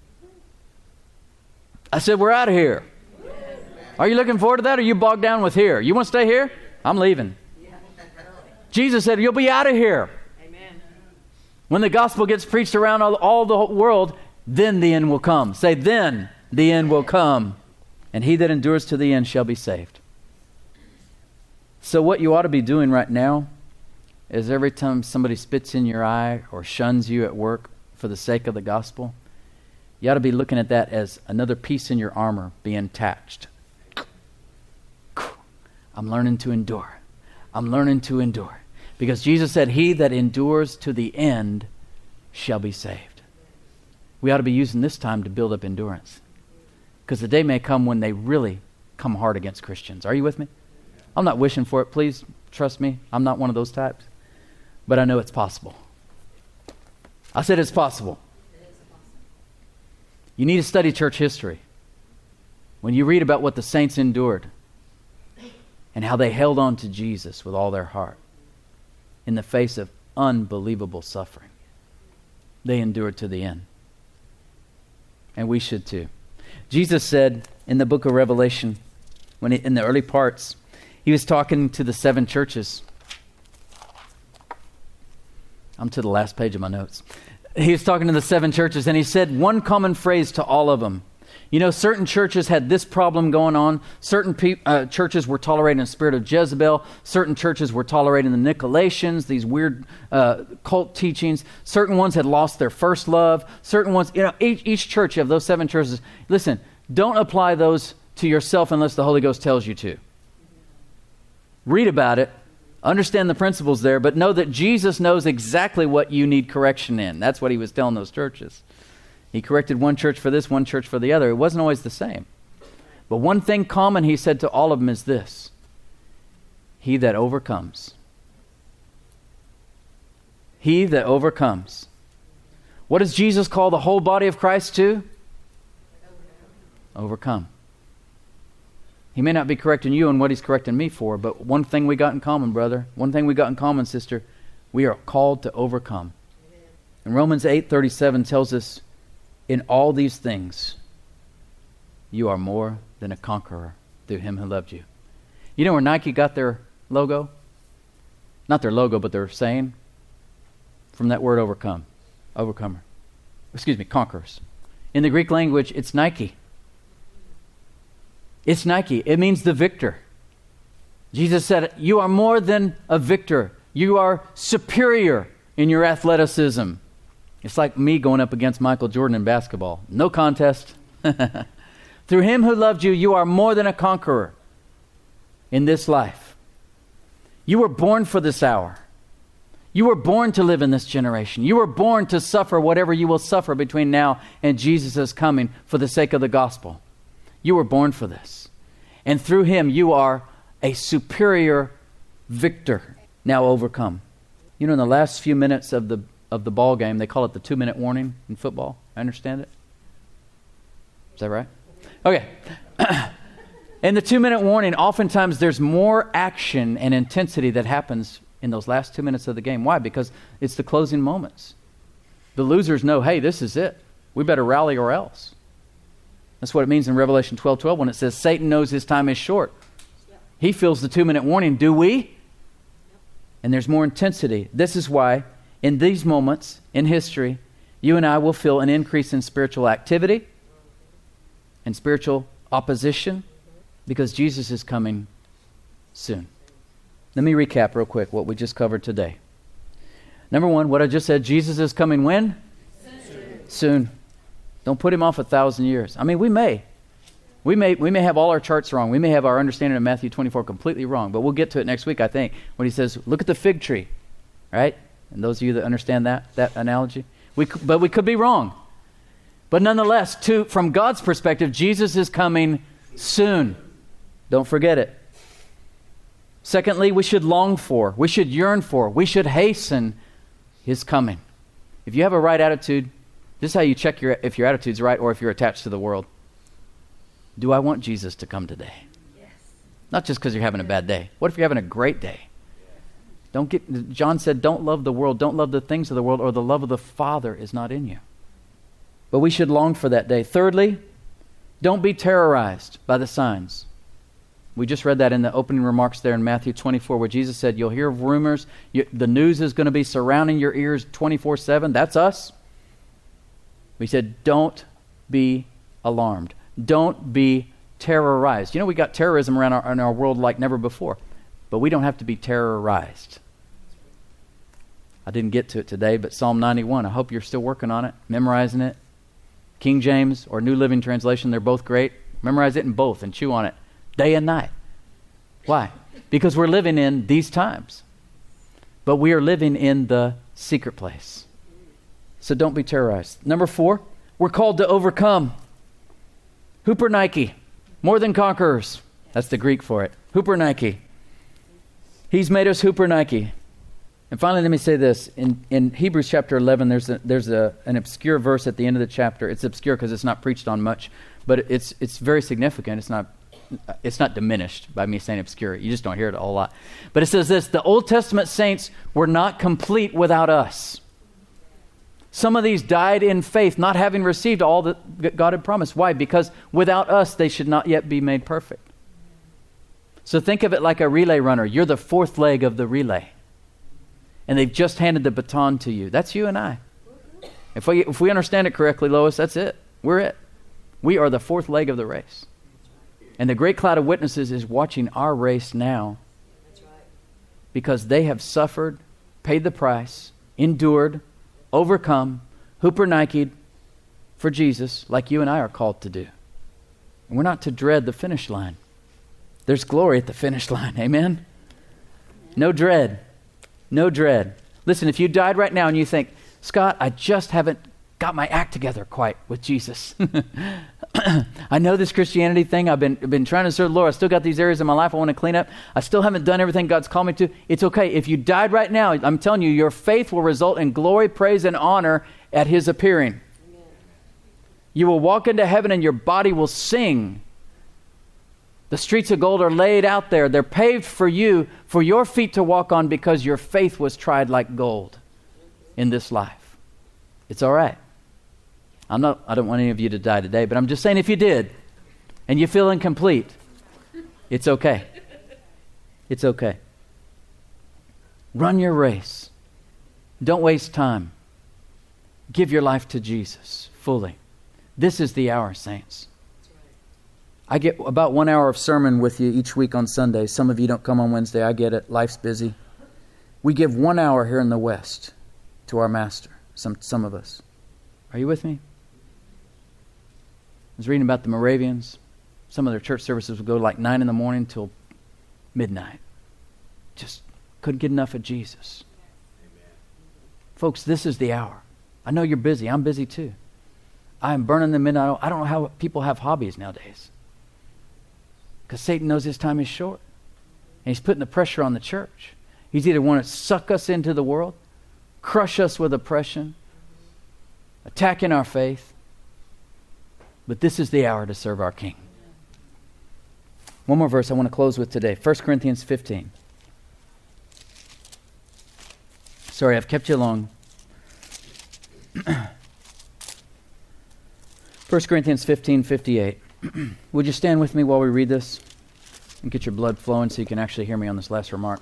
I said we're out of here. Are you looking forward to that, or are you bogged down with here? You want to stay here? I'm leaving. Jesus said you'll be out of here. Amen. When the gospel gets preached around all, all the world, then the end will come. Say, then the end will come. And he that endures to the end shall be saved. So what you ought to be doing right now is every time somebody spits in your eye or shuns you at work for the sake of the gospel, you ought to be looking at that as another piece in your armor being attached. I'm learning to endure. I'm learning to endure. Because Jesus said, he that endures to the end shall be saved. We ought to be using this time to build up endurance. Because the day may come when they really come hard against Christians. Are you with me? I'm not wishing for it. Please trust me. I'm not one of those types. But I know it's possible. I said it's possible. You need to study church history. When you read about what the saints endured and how they held on to Jesus with all their heart in the face of unbelievable suffering, they endured to the end. And we should too. Jesus said in the book of Revelation, when he, in the early parts, he was talking to the seven churches. I'm to the last page of my notes. He was talking to the seven churches, and he said one common phrase to all of them. You know, certain churches had this problem going on. Certain pe- uh, churches were tolerating the spirit of Jezebel. Certain churches were tolerating the Nicolaitans, these weird uh, cult teachings. Certain ones had lost their first love. Certain ones, you know, each, each church, you have those seven churches. Listen, don't apply those to yourself unless the Holy Ghost tells you to. Read about it. Understand the principles there, but know that Jesus knows exactly what you need correction in. That's what he was telling those churches. He corrected one church for this, one church for the other. It wasn't always the same. But one thing common he said to all of them is this: he that overcomes. He that overcomes. What does Jesus call the whole body of Christ to? Overcome. He may not be correcting you on what he's correcting me for, but one thing we got in common, brother, one thing we got in common, sister, we are called to overcome. And Romans eight thirty-seven tells us, in all these things, you are more than a conqueror through him who loved you. You know where Nike got their logo? Not their logo, but their saying? From that word overcome. Overcomer. Excuse me, conquerors. In the Greek language, it's Nike. It's Nike. It means the victor. Jesus said, you are more than a victor. You are superior in your athleticism. It's like me going up against Michael Jordan in basketball. No contest. Through him who loved you, you are more than a conqueror in this life. You were born for this hour. You were born to live in this generation. You were born to suffer whatever you will suffer between now and Jesus' coming for the sake of the gospel. You were born for this. And through him, you are a superior victor, now overcome. You know, in the last few minutes of the of the ball game, they call it the two-minute warning in football. I understand it. Is that right? Okay. In the two-minute warning, oftentimes there's more action and intensity that happens in those last two minutes of the game. Why? Because it's the closing moments. The losers know, hey, this is it. We better rally or else. That's what it means in Revelation twelve twelve when it says Satan knows his time is short. He feels the two-minute warning. Do we? And there's more intensity. This is why in these moments in history, you and I will feel an increase in spiritual activity and spiritual opposition because Jesus is coming soon. Let me recap real quick what we just covered today. Number one, what I just said, Jesus is coming when? Soon. Soon. Don't put him off a thousand years. I mean, we may. We may we may have all our charts wrong. We may have our understanding of Matthew twenty-four completely wrong, but we'll get to it next week, I think, when he says, look at the fig tree, right? And those of you that understand that that analogy, we c- but we could be wrong. But nonetheless, to, from God's perspective, Jesus is coming soon. Don't forget it. Secondly, we should long for, we should yearn for, we should hasten his coming. If you have a right attitude, this is how you check your if your attitude's right or if you're attached to the world. Do I want Jesus to come today? Yes. Not just because you're having a bad day. What if you're having a great day? Don't get. John said, don't love the world, don't love the things of the world, or the love of the Father is not in you. But we should long for that day. Thirdly, don't be terrorized by the signs. We just read that in the opening remarks there in Matthew twenty-four, where Jesus said, you'll hear rumors, you, the news is going to be surrounding your ears twenty-four seven. That's us. We said, don't be alarmed. Don't be terrorized. You know, we got terrorism around our, in our world like never before, but we don't have to be terrorized. I didn't get to it today, but Psalm ninety-one, I hope you're still working on it, memorizing it. King James or New Living Translation, they're both great. Memorize it in both and chew on it day and night. Why? Because we're living in these times, but we are living in the secret place. So don't be terrorized. Number four, we're called to overcome. Hooper Nike, more than conquerors. That's the Greek for it. Hooper Nike. He's made us Hooper Nike. And finally, let me say this. In, in Hebrews chapter eleven, there's a, there's a, an obscure verse at the end of the chapter. It's obscure because it's not preached on much, but it's it's very significant. It's not it's not diminished by me saying obscure. You just don't hear it a whole lot. But it says this, the Old Testament saints were not complete without us. Some of these died in faith, not having received all that God had promised. Why? Because without us, they should not yet be made perfect. So think of it like a relay runner. You're the fourth leg of the relay. And they've just handed the baton to you. That's you and I. If we, if we understand it correctly, Lois, that's it. We're it. We are the fourth leg of the race. And the great cloud of witnesses is watching our race now. Because they have suffered, paid the price, endured, overcome, Hooper Nike'd for Jesus like you and I are called to do. And we're not to dread the finish line. There's glory at the finish line. Amen? No dread. No dread. Listen, if you died right now and you think, Scott, I just haven't got my act together quite with Jesus. I know this Christianity thing. I've been, been trying to serve the Lord. I still got these areas in my life I want to clean up. I still haven't done everything God's called me to. It's okay. If you died right now, I'm telling you, your faith will result in glory, praise, and honor at his appearing. Amen. You will walk into heaven and your body will sing. The streets of gold are laid out there. They're paved for you, for your feet to walk on because your faith was tried like gold in this life. It's all right. I'm not, I don't want any of you to die today, but I'm just saying if you did and you feel incomplete, it's okay. It's okay. Run your race. Don't waste time. Give your life to Jesus fully. This is the hour, saints. I get about one hour of sermon with you each week on Sunday. Some of you don't come on Wednesday. I get it. Life's busy. We give one hour here in the West to our Master, some some of us. Are you with me? I was reading about the Moravians. Some of their church services would go like nine in the morning till midnight. Just couldn't get enough of Jesus. Amen. Folks, this is the hour. I know you're busy. I'm busy too. I am burning the midnight oil. I don't know how people have hobbies nowadays. Because Satan knows his time is short. And he's putting the pressure on the church. He's either want to suck us into the world, crush us with oppression, attacking our faith. But this is the hour to serve our King. One more verse I want to close with today. First Corinthians fifteen. Sorry, I've kept you long. First Corinthians fifteen fifty-eight. Would you stand with me while we read this and get your blood flowing so you can actually hear me on this last remark?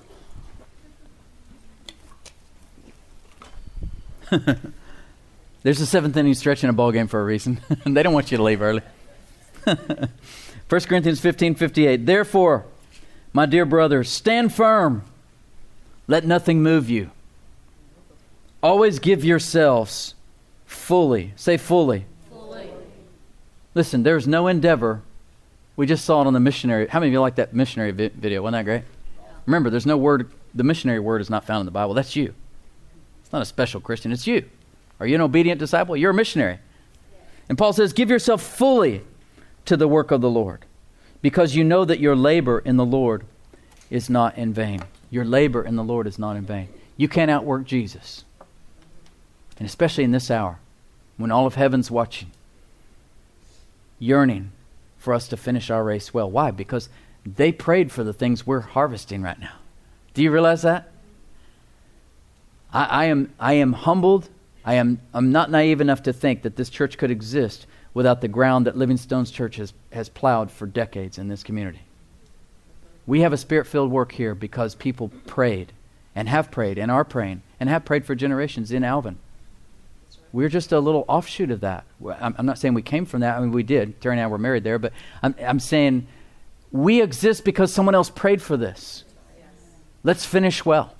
There's a seventh inning stretch in a ball game for a reason. They don't want you to leave early. First Corinthians fifteen fifty-eight. Therefore, my dear brothers, stand firm. Let nothing move you. Always give yourselves fully. Say fully. Fully. Listen, there's no endeavor. We just saw it on the missionary. How many of you like that missionary vi- video? Wasn't that great? Yeah. Remember, there's no word. The missionary word is not found in the Bible. That's you. It's not a special Christian. It's you. Are you an obedient disciple? You're a missionary. Yeah. And Paul says, give yourself fully to the work of the Lord, because you know that your labor in the Lord is not in vain. Your labor in the Lord is not in vain. You can't outwork Jesus. And especially in this hour, when all of heaven's watching, yearning for us to finish our race well. Why? Because they prayed for the things we're harvesting right now. Do you realize that? I, I am I am humbled. I am I'm not naive enough to think that this church could exist without the ground that Living Stones Church has, has plowed for decades in this community. We have a spirit-filled work here because people prayed and have prayed and are praying and have prayed for generations in Alvin. We're just a little offshoot of that. I'm, I'm not saying we came from that. I mean, we did. Terry and I were married there. But I'm, I'm saying we exist because someone else prayed for this. Let's finish well.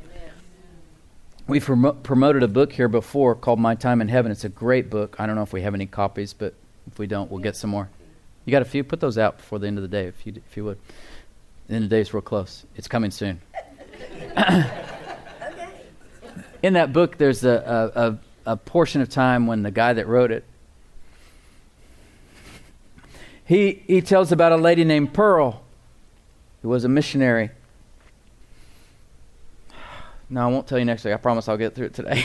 We've prom- promoted a book here before called My Time in Heaven. It's a great book. I don't know if we have any copies, but if we don't, we'll get some more. You got a few? Put those out before the end of the day, if you if you would. The end of the day is real close. It's coming soon. In that book, there's a, a, a, a portion of time when the guy that wrote it, he he tells about a lady named Pearl, who was a missionary. No, I won't tell you next week. I promise I'll get through it today.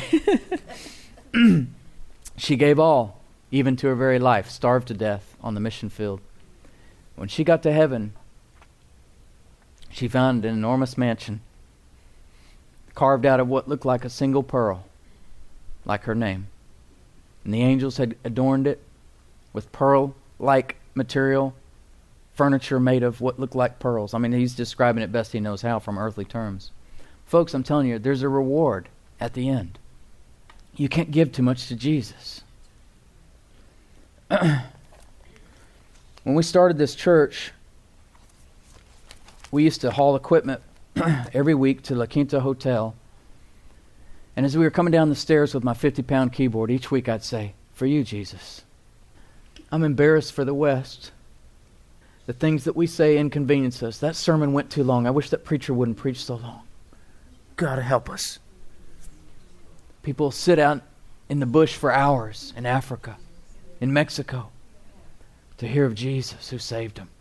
She gave all, even to her very life, starved to death on the mission field. When she got to heaven, she found an enormous mansion carved out of what looked like a single pearl, like her name. And the angels had adorned it with pearl-like material, furniture made of what looked like pearls. I mean, he's describing it best he knows how from earthly terms. Folks, I'm telling you, there's a reward at the end. You can't give too much to Jesus. When we started this church, we used to haul equipment every week to La Quinta Hotel. And as we were coming down the stairs with my fifty-pound keyboard, each week I'd say, for you, Jesus, I'm embarrassed for the West. The things that we say inconvenience us. That sermon went too long. I wish that preacher wouldn't preach so long. God help us. People sit out in the bush for hours in Africa, in Mexico, to hear of Jesus who saved them.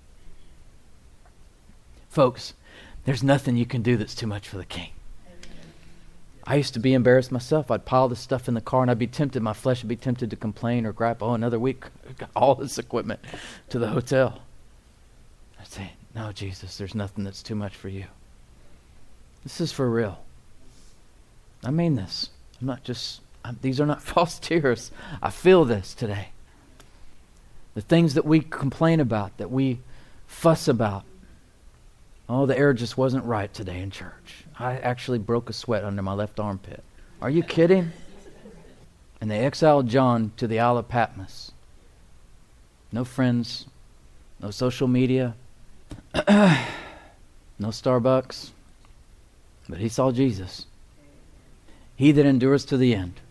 Folks, there's nothing you can do that's too much for the King. I used to be embarrassed myself. I'd pile this stuff in the car and I'd be tempted, my flesh would be tempted to complain or gripe. Oh, another week, I've got all this equipment to the hotel. I'd say, no, Jesus, there's nothing that's too much for you. This is for real. I mean this. I'm not just, I'm, these are not false tears. I feel this today. The things that we complain about, that we fuss about. Oh, the air just wasn't right today in church. I actually broke a sweat under my left armpit. Are you kidding? And they exiled John to the Isle of Patmos. No friends, no social media, no Starbucks, but he saw Jesus. He that endures to the end,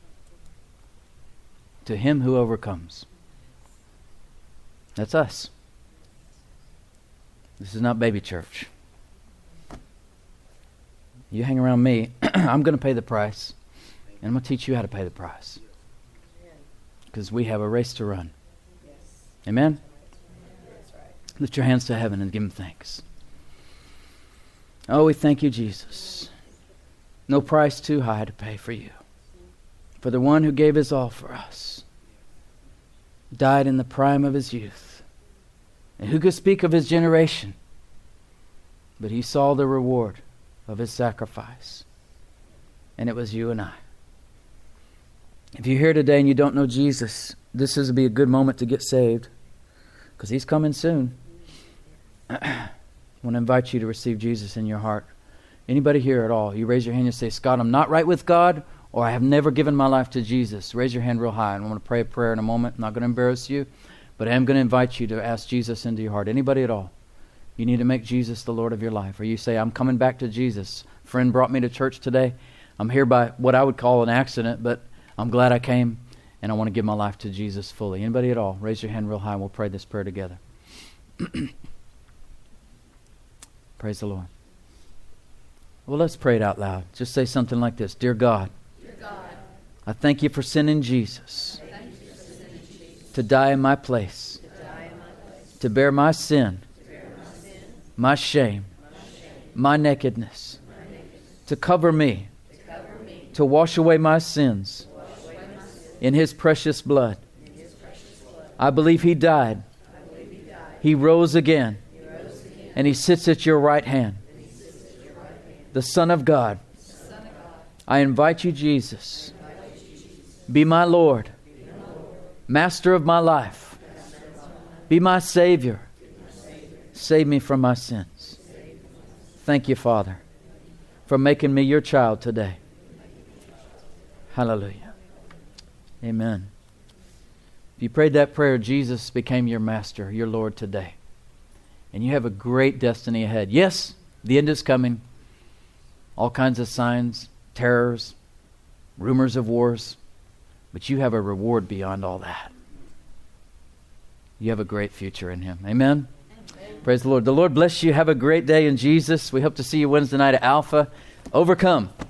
to him who overcomes. That's us. This is not baby church. You hang around me, I'm going to pay the price, and I'm going to teach you how to pay the price. Because we have a race to run. Amen? Lift your hands to heaven and give him thanks. Oh, we thank you, Jesus. No price too high to pay for you. For the one who gave his all for us, died in the prime of his youth. And who could speak of his generation? But he saw the reward of his sacrifice. And it was you and I. If you're here today and you don't know Jesus, this is be a good moment to get saved. Because he's coming soon. I want to invite you to receive Jesus in your heart. Anybody here at all, you raise your hand and say, Scott, I'm not right with God, or I have never given my life to Jesus. Raise your hand real high, and I'm going to pray a prayer in a moment. I'm not going to embarrass you, but I am going to invite you to ask Jesus into your heart. Anybody at all? You need to make Jesus the Lord of your life. Or you say, I'm coming back to Jesus. A friend brought me to church today. I'm here by what I would call an accident, but I'm glad I came, and I want to give my life to Jesus fully. Anybody at all? Raise your hand real high, and we'll pray this prayer together. Praise the Lord. Well, let's pray it out loud. Just say something like this. Dear God, Dear God I thank you for sending Jesus, for sending Jesus to die in my place, to, in my place, to bear my sin, bear my, sin my, shame, my shame, my nakedness, my nakedness to, cover me, to cover me, to wash away my sins, away my sins in His precious blood. His precious blood. I believe He died. I believe He died. He rose again. He rose again. And He sits at your right hand. The Son of God. Son of God. I invite you, Jesus. I invite you, Jesus. Be my Lord. Be my Lord. Master of my life. Of my life. Be my Savior. Be my Savior. Save me from my sins. From my sins. Thank you, Father, for making me your child today. Hallelujah. Amen. If you prayed that prayer, Jesus became your Master, your Lord today. And you have a great destiny ahead. Yes, the end is coming. All kinds of signs, terrors, rumors of wars. But you have a reward beyond all that. You have a great future in Him. Amen? Amen. Praise the Lord. The Lord bless you. Have a great day in Jesus. We hope to see you Wednesday night at Alpha. Overcome.